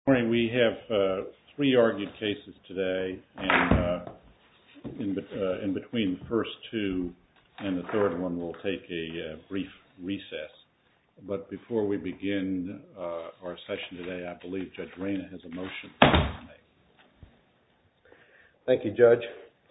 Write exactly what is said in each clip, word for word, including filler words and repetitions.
Morning. We have uh, three argued cases today, and uh, in, uh, in between the first two and the third one, we'll take a uh, brief recess. But before we begin uh, our session today, I believe Judge Reyna has a motion to make. Thank you, Judge.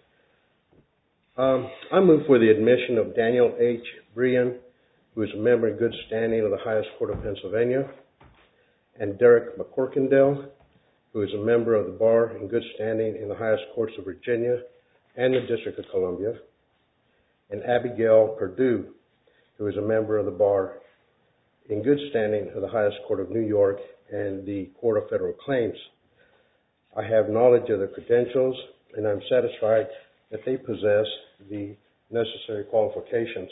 Um, I move for the admission of Daniel H. Brean, who is a member in good standing of the highest court of Pennsylvania, and Derek McCorkindale, who is a member of the bar in good standing in the highest courts of Virginia and the District of Columbia, and Abigail Perdue, who is a member of the bar in good standing of the highest court of New York and the Court of Federal Claims. I have knowledge of their credentials, and I'm satisfied that they possess the necessary qualifications.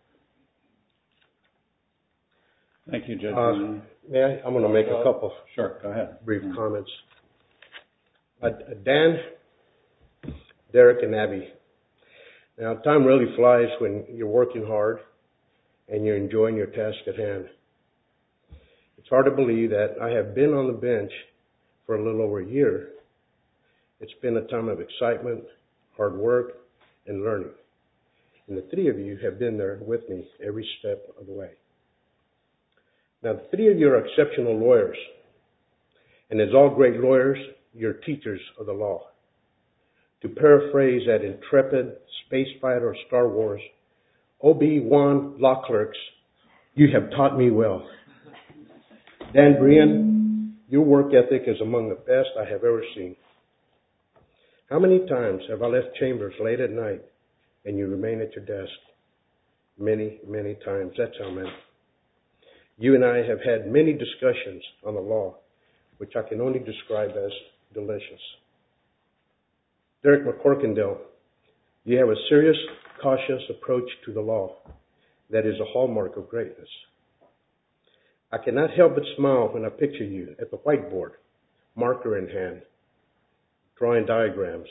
Thank you, Judge. Uh, may I? I'm going to make a couple sure, go ahead. brief mm-hmm. comments. Uh, Dan, Derek, and Abby. Now, time really flies when you're working hard and you're enjoying your task at hand. It's hard to believe that I have been on the bench for a little over a year. It's been a time of excitement, hard work, and learning. And the three of you have been there with me every step of the way. Now, the three of you are exceptional lawyers. And as all great lawyers, you're teachers of the law. To paraphrase that intrepid space fighter of Star Wars, Obi-Wan law clerks, you have taught me well. Dan Brean, your work ethic is among the best I have ever seen. How many times have I left chambers late at night and you remain at your desk? Many, many times. That's how many. You and I have had many discussions on the law, which I can only describe as delicious. Derek McCorkindale, you have a serious, cautious approach to the law that is a hallmark of greatness. I cannot help but smile when I picture you at the whiteboard, marker in hand, drawing diagrams.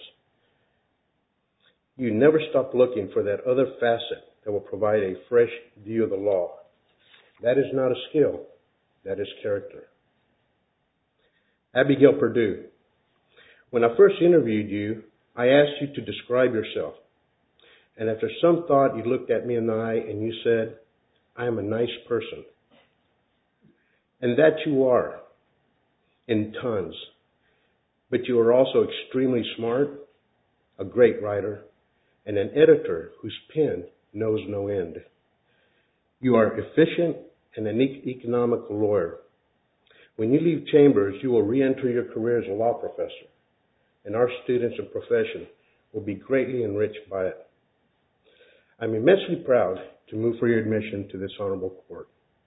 You never stop looking for that other facet that will provide a fresh view of the law. That is not a skill, that is character. Abigail Perdue, when I first interviewed you, I asked you to describe yourself. And after some thought, you looked at me in the eye and you said, I am a nice person. And that you are, in tons. But you are also extremely smart, a great writer, and an editor whose pen knows no end. You are efficient and an economical lawyer. When you leave chambers, you will re-enter your career as a law professor, and our students and profession will be greatly enriched by it. I'm immensely proud to move for your admission to this honorable court.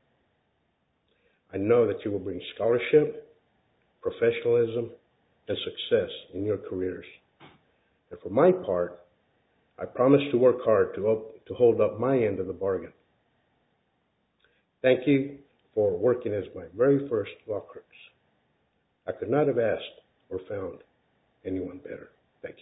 I know that you will bring scholarship, professionalism, and success in your careers. And for my part, I promise to work hard to, op- to hold up my end of the bargain. Thank you for working as my very first law clerks. I could not have asked or found anyone better. Thank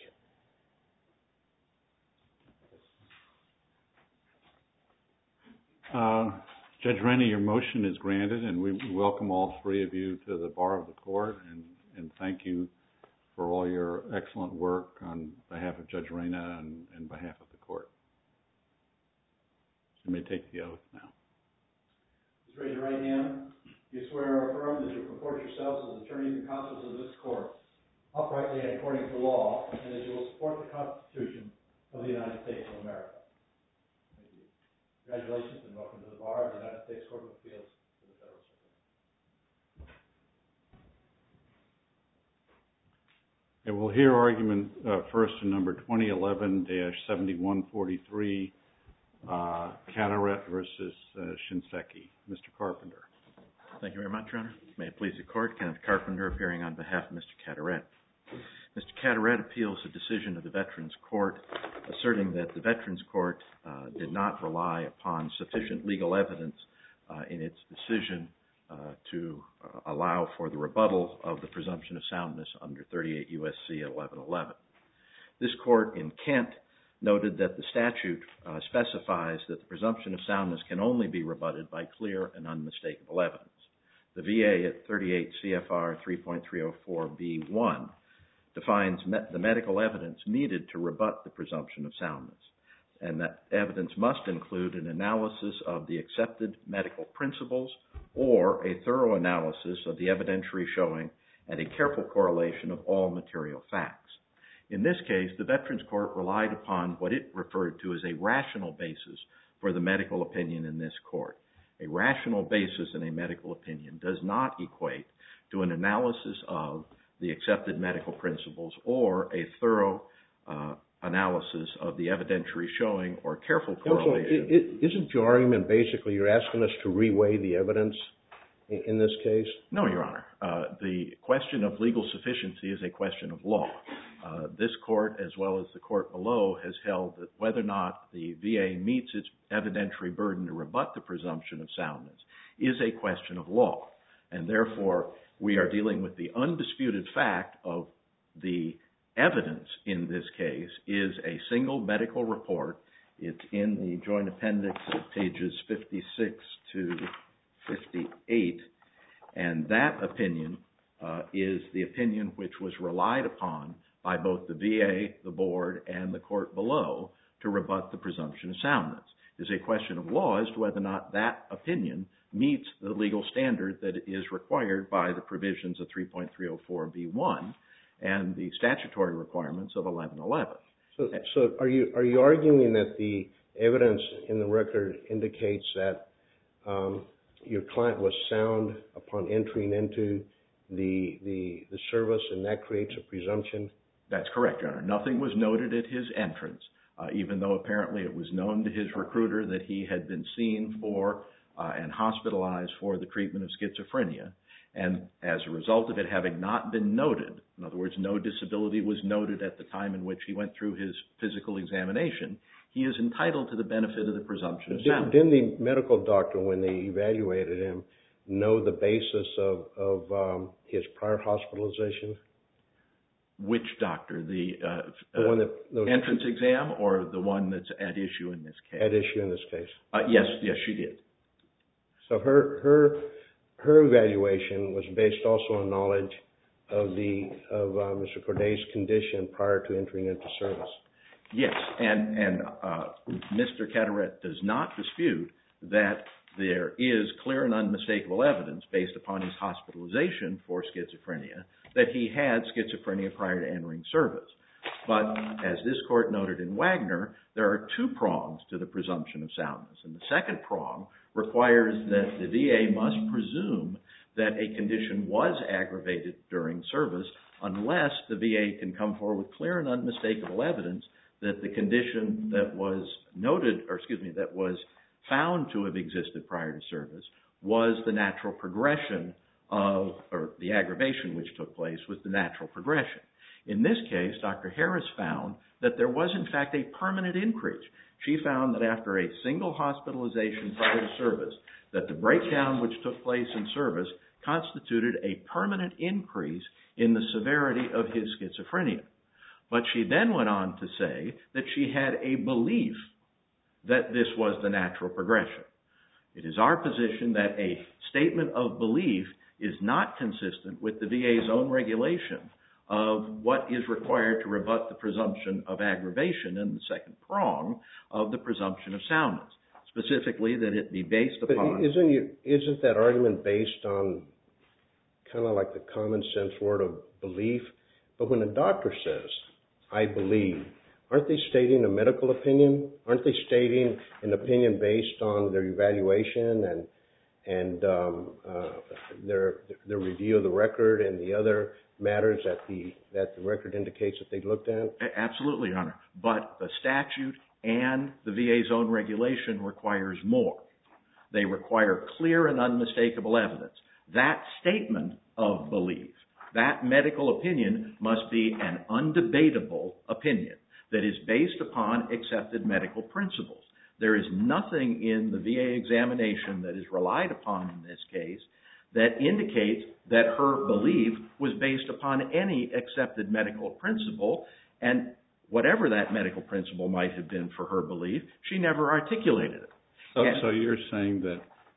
you. Uh, Judge Reyna, your motion is granted, and we welcome all three of you to the bar of the court, and, and thank you for all your excellent work on behalf of Judge Reyna and, and behalf of the court. So you may take the oath now. Please raise your right hand. You swear or affirm that you comport yourselves as attorneys and counsels of this court, uprightly and according to law, and that you will support the Constitution of the United States of America. Thank you. Congratulations and welcome to the bar of the United States Court of Appeals for the Federal Circuit. And we'll hear argument uh, first in number twenty eleven dash seventy-one forty-three, uh, Carteret versus uh, Shinseki. Mister Carpenter. Thank you very much, Your Honor. May it please the Court, Kenneth Carpenter appearing on behalf of Mister Carteret. Mister Carteret appeals a decision of the Veterans Court asserting that the Veterans Court uh, did not rely upon sufficient legal evidence uh, in its decision uh, to uh, allow for the rebuttal of the presumption of soundness under thirty-eight U S C eleven eleven. This Court in Kent noted that the statute uh, specifies that the presumption of soundness can only be rebutted by clear and unmistakable evidence. The V A at thirty-eight C F R three point three oh four B one defines met the medical evidence needed to rebut the presumption of soundness, and that evidence must include an analysis of the accepted medical principles or a thorough analysis of the evidentiary showing and a careful correlation of all material facts. In this case, the Veterans Court relied upon what it referred to as a rational basis for the medical opinion in this court. A rational basis in a medical opinion does not equate to an analysis of the accepted medical principles or a thorough uh, analysis of the evidentiary showing or careful correlation. Counsel, isn't your argument basically you're asking us to reweigh the evidence in, in this case? No, Your Honor. Uh, the question of legal sufficiency is a question of law. Uh, this court, as well as the court below, has held that whether or not the V A meets its evidentiary burden to rebut the presumption of soundness is a question of law. And therefore, we are dealing with the undisputed fact of the evidence in this case is a single medical report. It's in the joint appendix at pages fifty-six to fifty-eight. And that opinion uh, is the opinion which was relied upon by both the V A, the board, and the court below to rebut the presumption of soundness. It is a question of law as to whether or not that opinion meets the legal standard that is required by the provisions of three point three oh four B one and the statutory requirements of eleven eleven. So, so are you are you arguing that the evidence in the record indicates that um, your client was sound upon entering into the, the the service, and that creates a presumption? That's correct, Your Honor. Nothing was noted at his entrance, uh, even though apparently it was known to his recruiter that he had been seen for uh, and hospitalized for the treatment of schizophrenia. And as a result of it having not been noted, in other words, no disability was noted at the time in which he went through his physical examination, he is entitled to the benefit of the presumption of soundness. Didn't the medical doctor, when they evaluated him, know the basis of, of um, his prior hospitalization? Which doctor? The, uh, the one that, uh, entrance exam or the one that's at issue in this case? At issue in this case. Uh, yes, yes, she did. So her her her evaluation was based also on knowledge of the of uh, Mister Corday's condition prior to entering into service. Yes, and and uh, Mister Carteret does not dispute that there is clear and unmistakable evidence based upon his hospitalization for schizophrenia that he had schizophrenia prior to entering service. But as this court noted in Wagner, there are two prongs to the presumption of soundness. And the second prong requires that the V A must presume that a condition was aggravated during service unless the V A can come forward with clear and unmistakable evidence that the condition that was noted, or excuse me, that was found to have existed prior to service was the natural progression of, or the aggravation which took place was the natural progression. In this case, Doctor Harris found that there was in fact a permanent increase. She found that after a single hospitalization prior to service, that the breakdown which took place in service constituted a permanent increase in the severity of his schizophrenia. But she then went on to say that she had a belief that this was the natural progression. It is our position that a statement of belief is not consistent with the V A's own regulation of what is required to rebut the presumption of aggravation and the second prong of the presumption of soundness, specifically that it be based upon... But isn't, you, isn't that argument based on kind of like the common sense word of belief? But when a doctor says, I believe, aren't they stating a medical opinion? Aren't they stating an opinion based on their evaluation and and um, uh, their their review of the record and the other matters that the that the record indicates that they looked at? Absolutely, Your Honor. But the statute and the V A's own regulation requires more. They require clear and unmistakable evidence. That statement of belief, that medical opinion must be an undebatable opinion that is based upon accepted medical principles. There is nothing in the V A examination that is relied upon in this case that indicates that her belief was based upon any accepted medical principle, and whatever that medical principle might have been for her belief, she never articulated it. So, and, so you're saying that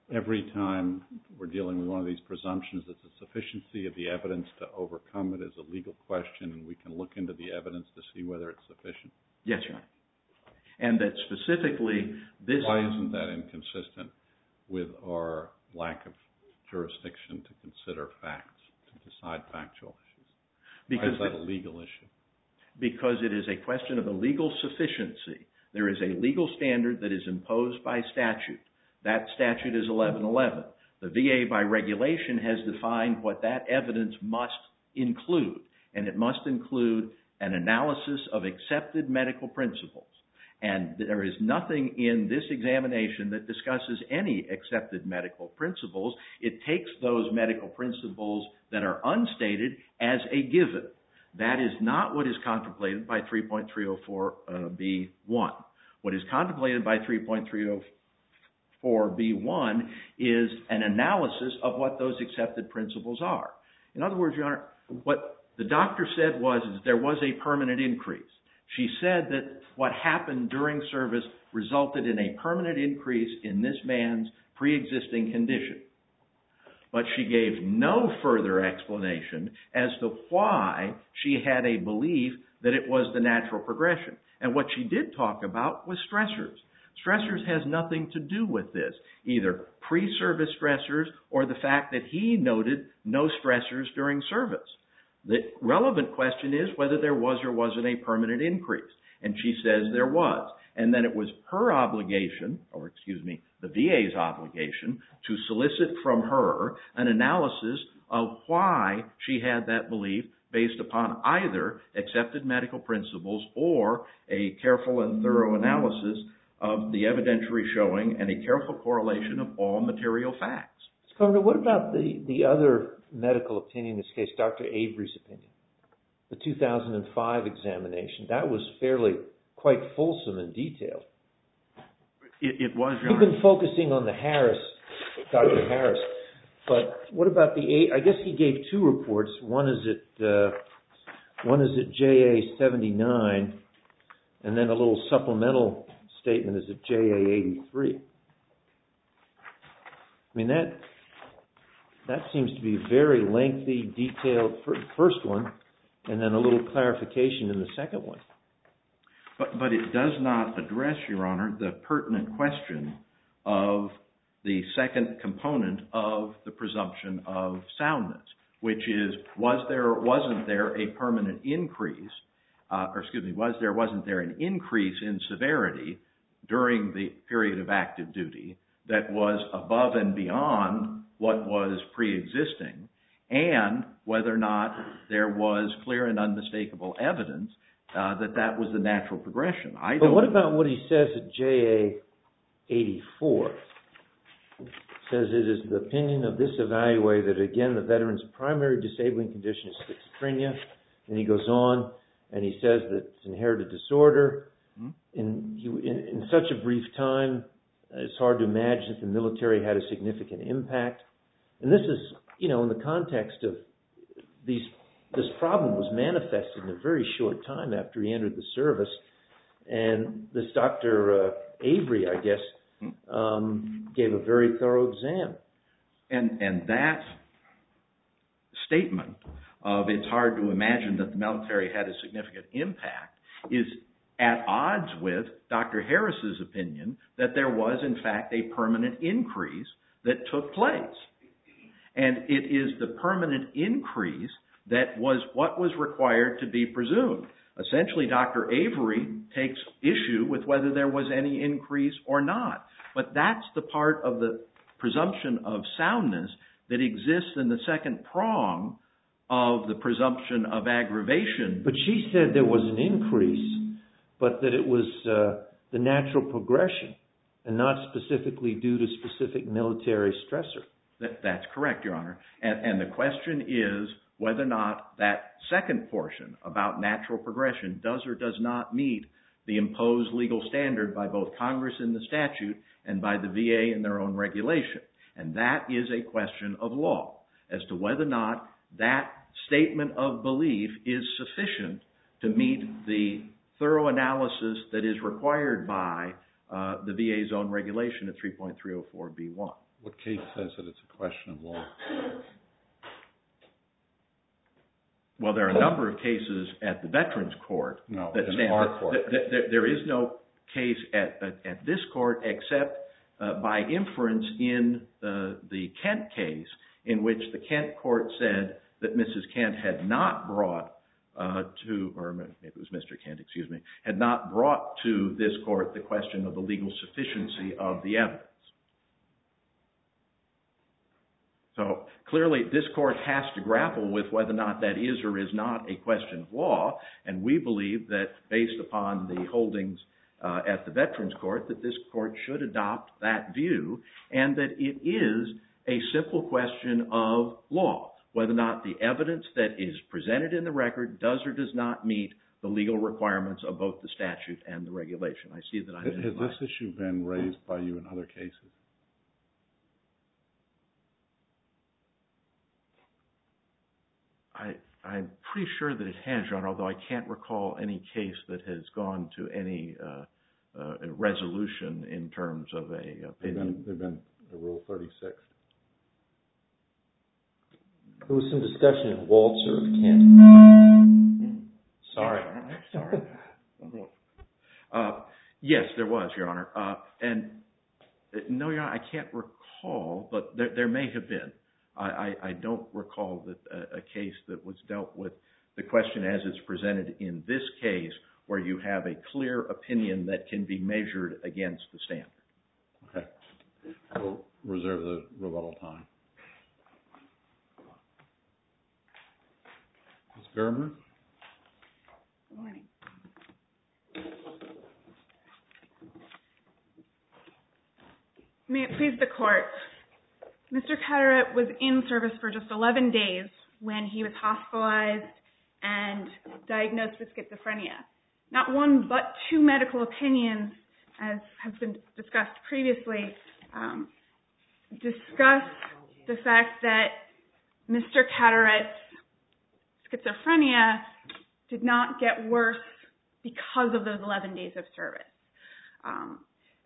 every time we're dealing with one of these presumptions, that the sufficiency of the evidence to overcome it is a legal question, and we can look into the evidence to see whether it's sufficient? Yes, Your Honor. And that specifically this... Why isn't that inconsistent with our lack of jurisdiction to consider facts, to decide factual issues? Because Why is that a legal issue? Because it is a question of a legal sufficiency. There is a legal standard that is imposed by statute. That statute is eleven eleven. The V A, by regulation, has defined what that evidence must include, and it must include an analysis of accepted medical principles. And there is nothing in this examination that discusses any accepted medical principles. It takes those medical principles that are unstated as a given. That is not what is contemplated by three point three oh four B one. What is contemplated by three point three oh four B one is an analysis of what those accepted principles are. In other words, Your Honor, what the doctor said was is there was a permanent increase. She said that what happened during service resulted in a permanent increase in this man's pre-existing condition. But she gave no further explanation as to why she had a belief that it was the natural progression. And what she did talk about was stressors. Stressors has nothing to do with this, either pre-service stressors or the fact that he noted no stressors during service. The relevant question is whether there was or wasn't a permanent increase. And she says there was. And then it was her obligation, or excuse me, the V A's obligation, to solicit from her an analysis of why she had that belief based upon either accepted medical principles or a careful and thorough analysis of the evidentiary showing and a careful correlation of all material facts. Mister Carpenter, what about the, the other medical opinion, in this case, Doctor Avery's opinion? The two thousand five examination, that was fairly quite fulsome and detailed. It, it was, Your You've Honor. been focusing on the Harris, Doctor Harris, but what about the eight? I guess he gave two reports. One is at uh, one is at J A seventy-nine, and then a little supplemental statement is at J A eighty-three. I mean, that that seems to be very lengthy, detailed for the first one, and then a little clarification in the second one. But, but it does not address, Your Honor, the pertinent question of the second component of the presumption of soundness, which is, was there or wasn't there a permanent increase, uh, or excuse me, was there or wasn't there an increase in severity during the period of active duty that was above and beyond what was pre-existing, and whether or not there was clear and unmistakable evidence uh, that that was the natural progression. I but don't what about what he says at J A eighty-four? It says it is the opinion of this evaluator that, again, the veteran's primary disabling condition is schizophrenia. And he goes on and he says that it's inherited disorder. Hmm? In, he, in, in such a brief time, it's hard to imagine that the military had a significant impact. And this is, you know, in the context of these, this problem was manifested in a very short time after he entered the service. And this Doctor Uh, Avery, I guess, um, gave a very thorough exam. And, and that statement of it's hard to imagine that the military had a significant impact is at odds with Doctor Harris's opinion that there was, in fact, a permanent increase that took place. And it is the permanent increase that was what was required to be presumed. Essentially, Doctor Avery takes issue with whether there was any increase or not. But that's the part of the presumption of soundness that exists in the second prong of the presumption of aggravation. But she said there was an increase, but that it was uh, the natural progression and not specifically due to specific military stressor. That, that's correct, Your Honor. And, and the question is whether or not that second portion about natural progression does or does not meet the imposed legal standard by both Congress in the statute and by the V A in their own regulation. And that is a question of law as to whether or not that statement of belief is sufficient to meet the thorough analysis that is required by uh, the V A's own regulation at three point three oh four B one. What case says that it's a question of law? Well, there are a number of cases at the Veterans Court no, that in stand. our court. Th- th- th- there is no case at, at, at this court except uh, by inference in uh, the Kent case, in which the Kent court said that Missus Kent had not brought uh, to, or maybe it was Mister Kent, excuse me, had not brought to this court the question of the legal sufficiency of the evidence. So clearly this court has to grapple with whether or not that is or is not a question of law, and we believe that based upon the holdings uh, at the Veterans Court that this court should adopt that view, and that it is a simple question of law, whether or not the evidence that is presented in the record does or does not meet the legal requirements of both the statute and the regulation. I see that I Has this issue been raised by you in other cases? I, I'm pretty sure that it has, Your Honor, although I can't recall any case that has gone to any uh, uh, resolution in terms of a opinion. There's been, there's been a Rule thirty-six. There was some discussion in Waltzer of Kent. Sorry. Sorry. uh, yes, there was, Your Honor. Uh, and uh, no, Your Honor, I can't recall, but there, there may have been. I, I, I don't recall that a, a case that was dealt with the question as it's presented in this case, where you have a clear opinion that can be measured against the standard. Okay. We'll reserve the rebuttal time. Miz Gerber? Good morning. May it please the Court, Mister Carteret was in service for just eleven days when he was hospitalized and diagnosed with schizophrenia. Not one but two medical opinions, as has been discussed previously, um, discuss the fact that Mister Carteret's schizophrenia did not get worse because of those eleven days of service. Um,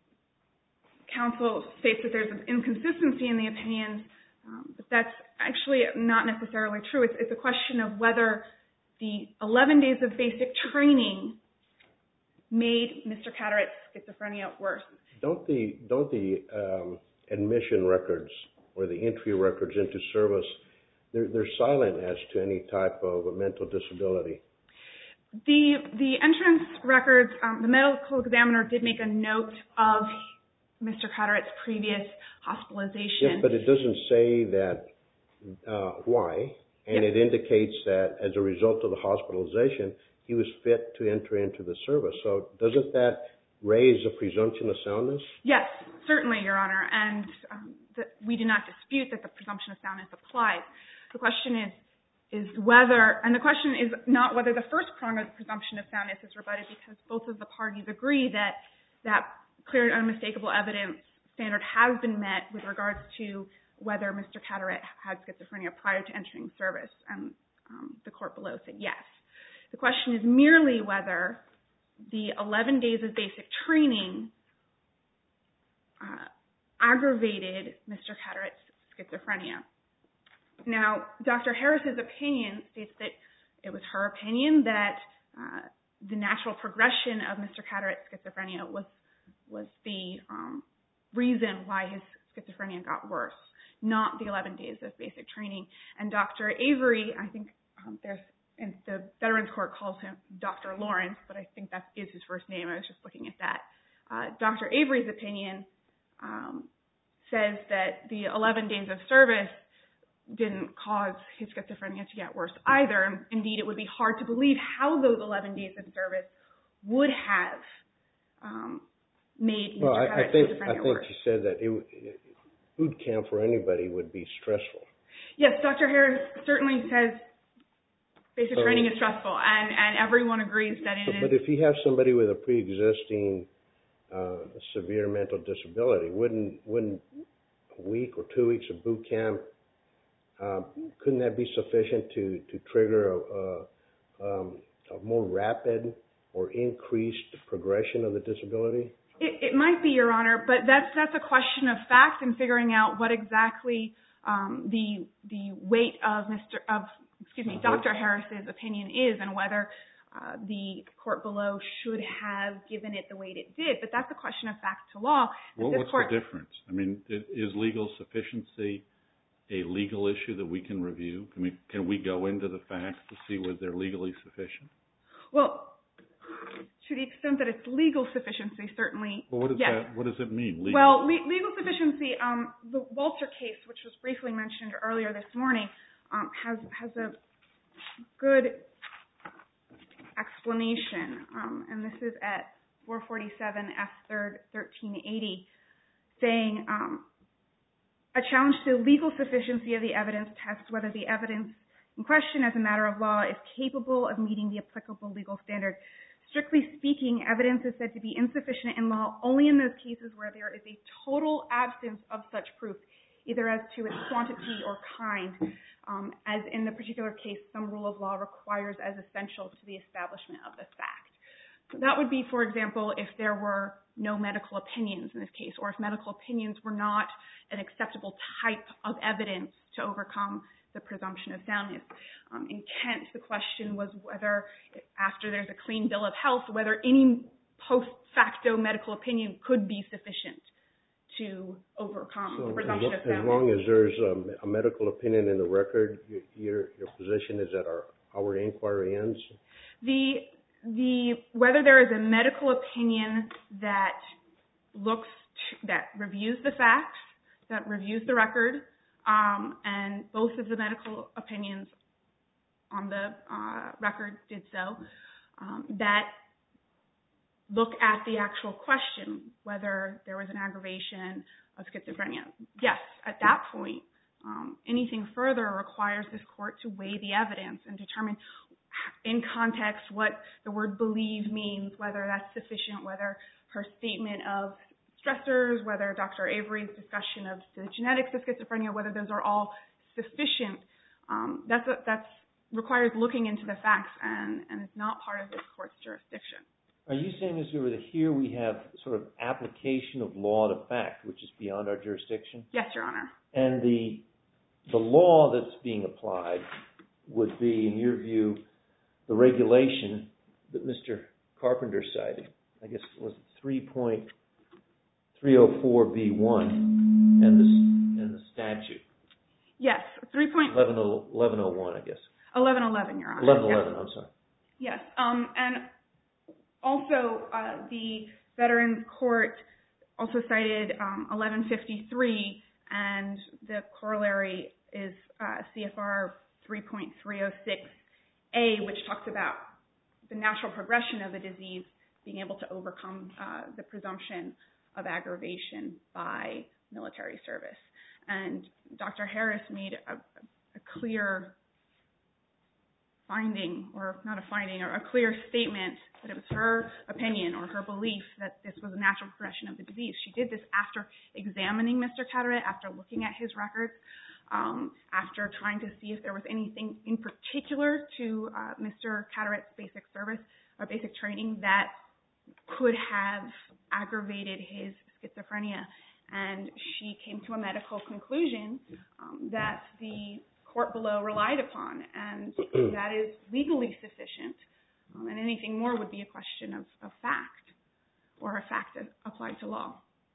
Counsel states that there's an inconsistency in the opinions, um, but that's actually not necessarily true. It's, it's a question of whether the eleven days of basic training made Mister Carteret's schizophrenia worse. Don't the don't the um, admission records or the entry records into service, they're, they're silent as to any type of a mental disability? The the entrance records, um, the medical examiner did make a note of Mister Carteret's previous hospitalization. Yes, but it doesn't say that uh, why, and yes. It indicates that as a result of the hospitalization, he was fit to enter into the service. So doesn't that raise a presumption of soundness? Yes, certainly, Your Honor, and um, the, we do not dispute that the presumption of soundness applies. The question is, is whether, and the question is not whether the first prong of the presumption of soundness is rebutted, because both of the parties agree that that clear and unmistakable evidence standard has been met with regards to whether Mister Carteret had schizophrenia prior to entering service, and um, the court below said yes. The question is merely whether the eleven days of basic training uh, aggravated Mister Carteret's schizophrenia. Now, Doctor Harris's opinion states that it was her opinion that uh, the natural progression of Mister Carteret's schizophrenia was was the um, reason why his schizophrenia got worse, not the eleven days of basic training. And Doctor Avery, I think um, there's, and the Veterans Court calls him Doctor Lawrence, but I think that is his first name. I was just looking at that. Uh, Doctor Avery's opinion um, says that the eleven days of service didn't cause his schizophrenia to get worse either. Indeed, it would be hard to believe how those eleven days of service would have um, made Well, Mister I, Carteret's I think schizophrenia I think worse. you said that it, it, boot camp for anybody would be stressful. Yes, Doctor Harris certainly says basic So, training is stressful, and, and everyone agrees that it but, is. but if you have somebody with a pre-existing uh, severe mental disability, wouldn't wouldn't a week or two weeks of boot camp uh, couldn't that be sufficient to to trigger a, a, um, a more rapid or increased progression of the disability? It, it might be, Your Honor, but that's that's a question of fact and figuring out what exactly um, the the weight of Mister of excuse me Doctor Harris's opinion is, and whether uh, the court below should have given it the weight it did. But that's a question of fact to law. Well, this what's court, the difference? I mean, is legal sufficiency a legal issue that we can review? Can we can we go into the facts to see whether they're legally sufficient? Well, to the extent that it's legal sufficiency, certainly. Well, what does yes. that what does it mean? Legal? Well, le- legal sufficiency. Um, the Walter case, which was briefly mentioned earlier this morning, um, has has a good explanation, um, and this is at four forty-seven F third thirteen eighty, saying. Um, A challenge to the legal sufficiency of the evidence tests whether the evidence in question as a matter of law is capable of meeting the applicable legal standard. Strictly speaking, evidence is said to be insufficient in law only in those cases where there is a total absence of such proof, either as to its quantity or kind, um, as in the particular case some rule of law requires as essential to the establishment of the fact. So that would be, for example, if there were no medical opinions in this case, or if medical opinions were not an acceptable type of evidence to overcome the presumption of soundness. Um, in Kent, the question was whether, after there's a clean bill of health, whether any post facto medical opinion could be sufficient to overcome So the presumption as, of soundness. as long as there's um, a medical opinion in the record, your your, your position is that our our inquiry ends. The The whether there is a medical opinion that looks to, that reviews the facts, that reviews the record, um, and both of the medical opinions on the uh, record did so, um, that look at the actual question, whether there was an aggravation of schizophrenia. Yes, at that point, um, anything further requires this court to weigh the evidence and determine in context what the word believe means, whether that's sufficient, whether her statement of stressors, whether Doctor Avery's discussion of the genetics of schizophrenia, whether those are all sufficient. Um, that's a, that's requires looking into the facts, and, and it's not part of this court's jurisdiction. Are you saying, Miz Gruber, that here we have sort of application of law to fact, which is beyond our jurisdiction? Yes, Your Honor. And the the law that's being applied would be, in your view, the regulation that Mister Carpenter cited, I guess it was three point three oh four B one and the, and the statute. Yes, three point eleven oh one, I guess. eleven eleven, Your Honor. eleven eleven, yes. I'm sorry. Yes, um, and also uh, the Veterans Court also cited um, eleven fifty-three, and the corollary is uh, C F R three point three oh six A, which talks about the natural progression of the disease being able to overcome uh, the presumption of aggravation by military service. And Doctor Harris made a, a clear finding, or not a finding, or a clear statement that it was her opinion or her belief that this was a natural progression of the disease. She did this after examining Mister Carteret, after looking at his records, um, after trying to see if there was anything in particular to uh, Mister Carteret's basic service or basic training that could have aggravated his schizophrenia. And she came to a medical conclusion um, that the court below relied upon, and that is legally sufficient. Um, and anything more would be a question of, of fact, or a fact that applied to law.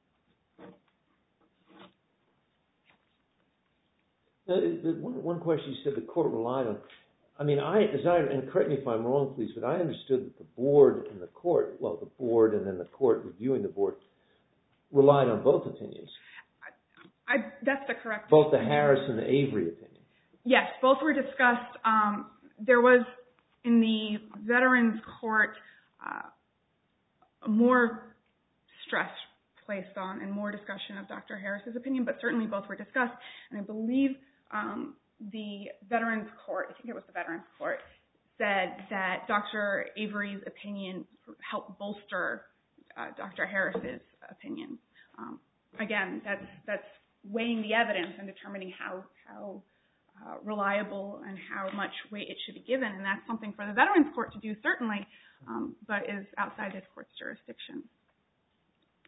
Now, the one, one question you said the court relied on. I mean, I, as I, and correct me if I'm wrong, please, but I understood that the board and the court, well, the board and then the court reviewing the board, relied on both opinions. I, that's the correct. Both the Harris and the Avery opinion. Yes, both were discussed. Um, there was, in the Veterans Court, uh, more stress placed on and more discussion of Doctor Harris's opinion, but certainly both were discussed. And I believe um, the Veterans Court, I think it was the Veterans Court, said that Doctor Avery's opinion helped bolster uh, Doctor Harris's opinion. Um, again, that's that's weighing the evidence and determining how how uh, reliable and how much weight it should be given, and that's something for the Veterans Court to do, certainly, um, but is outside this court's jurisdiction.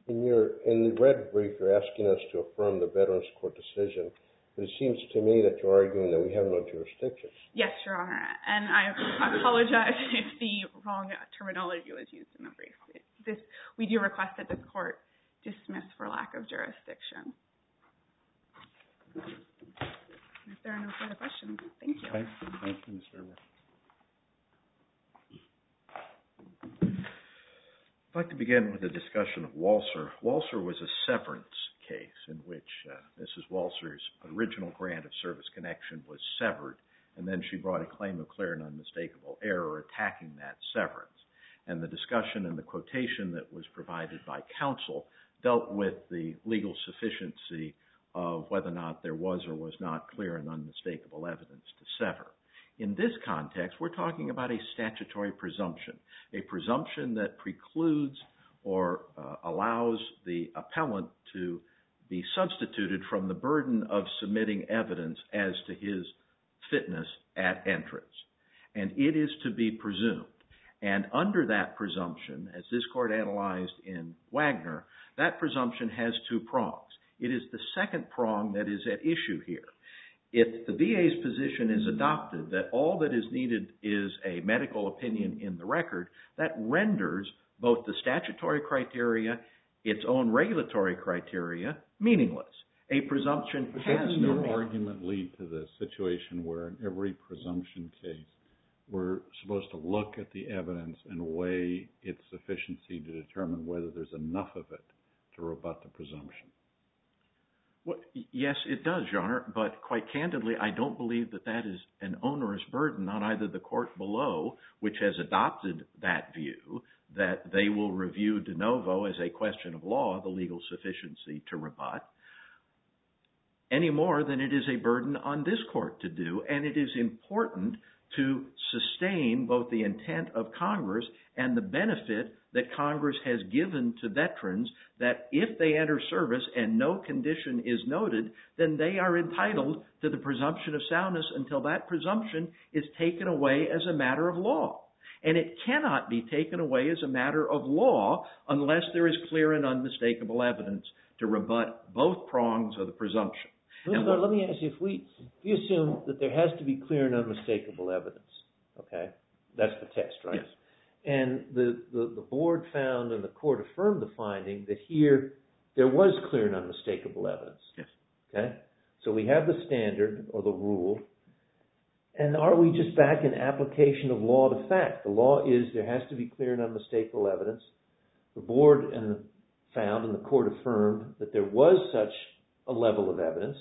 In your in the red brief, you're asking us to affirm the Veterans Court decision, but it seems to me that you're arguing that we have no jurisdiction. Yes, Your Honor, and I apologize if the wrong terminology was used in the brief. This, we do request that this court dismiss for lack of jurisdiction. If there are no further questions, thank you. Okay. Thank you, Miz Gerber. I'd like to begin with a discussion of Walser. Walser was a severance case in which uh, Missus Walser's original grant of service connection was severed, and then she brought a claim of clear and unmistakable error attacking that severance. And the discussion and the quotation that was provided by counsel dealt with the legal sufficiency of whether or not there was or was not clear and unmistakable evidence to sever. In this context, we're talking about a statutory presumption, a presumption that precludes or uh, allows the appellant to be substituted from the burden of submitting evidence as to his fitness at entrance. And it is to be presumed. And under that presumption, as this court analyzed in Wagner, that presumption has two prongs. It is the second prong that is at issue here. If the V A's position is adopted that all that is needed is a medical opinion in the record, that renders both the statutory criteria, its own regulatory criteria, meaningless. A presumption but has doesn't no your meaning. argument lead to the situation where in every presumption case we're supposed to look at the evidence and weigh its sufficiency to determine whether there's enough of it to rebut the presumption? Well, yes, it does, Your Honor, but quite candidly, I don't believe that that is an onerous burden on either the court below, which has adopted that view, that they will review de novo as a question of law the legal sufficiency to rebut, any more than it is a burden on this court to do, and it is important to sustain both the intent of Congress and the benefit that Congress has given to veterans that if they enter service and no condition is noted, then they are entitled to the presumption of soundness until that presumption is taken away as a matter of law. And it cannot be taken away as a matter of law unless there is clear and unmistakable evidence to rebut both prongs of the presumption. And what, let me ask you, if we, if we assume that there has to be clear and unmistakable evidence, okay, that's the test, right? Yes. And the, the, the board found and the court affirmed the finding that here there was clear and unmistakable evidence. Yes. Okay? So we have the standard or the rule, and are we just back in application of law to fact? The law is there has to be clear and unmistakable evidence. The board and found and the court affirmed that there was such a level of evidence,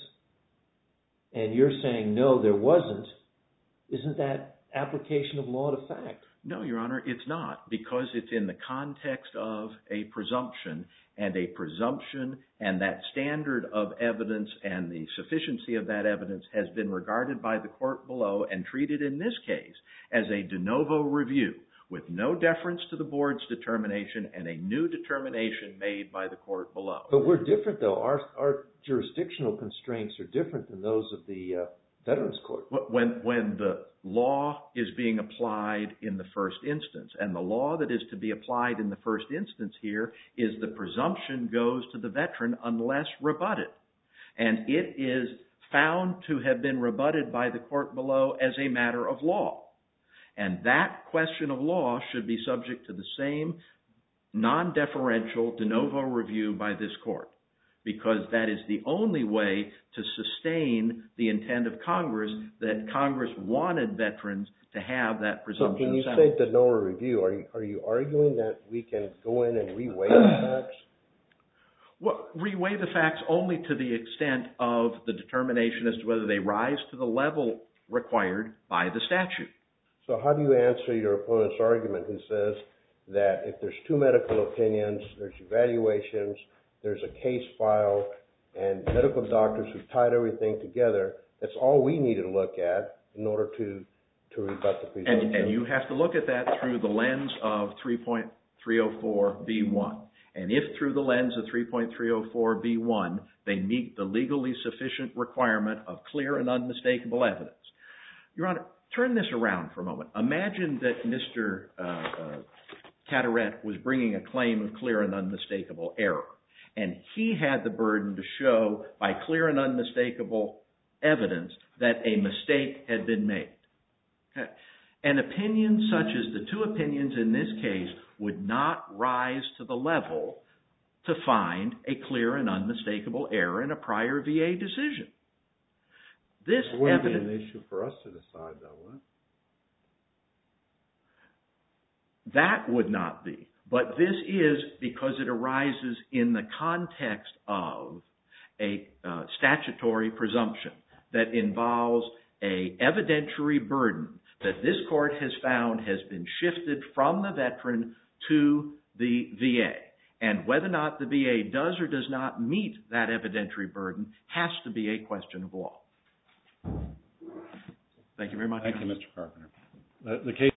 and you're saying no, there wasn't. Isn't that application of law to fact? No, Your Honor, it's not, because it's in the context of a presumption, and a presumption and that standard of evidence and the sufficiency of that evidence has been regarded by the court below and treated in this case as a de novo review with no deference to the board's determination and a new determination made by the court below. But we're different, though. Our, our jurisdictional constraints are different than those of the uh, Veterans Court. When, when the law is being applied in the first instance, and the law that is to be applied in the first instance here is the presumption goes to the veteran unless rebutted. And it is found to have been rebutted by the court below as a matter of law. And that question of law should be subject to the same non-deferential de novo review by this court, because that is the only way to sustain the intent of Congress that Congress wanted veterans to have that presumption. So can you of say de novo review? Are you, are you arguing that we can go in and reweigh the facts? Well, reweigh the facts only to the extent of the determination as to whether they rise to the level required by the statute. So how do you answer your opponent's argument who says that if there's two medical opinions, there's evaluations, there's a case file, and medical doctors who tied everything together, that's all we need to look at in order to, to rebut the presumption? And, and you have to look at that through the lens of three point three oh four B one. And if through the lens of three point three oh four B one, they meet the legally sufficient requirement of clear and unmistakable evidence. Your Honor, turn this around for a moment. Imagine that Mister Uh, uh, Carteret was bringing a claim of clear and unmistakable error. And he had the burden to show by clear and unmistakable evidence that a mistake had been made. Okay. An opinion such as the two opinions in this case would not rise to the level to find a clear and unmistakable error in a prior V A decision. This it wouldn't evidence, be an issue for us to decide, though, would it? that would not be. But this is because it arises in the context of a uh, statutory presumption that involves a evidentiary burden that this court has found has been shifted from the veteran to the V A. And whether or not the V A does or does not meet that evidentiary burden has to be a question of law. Thank you very much. Thank you, Mister Carpenter. Uh, the case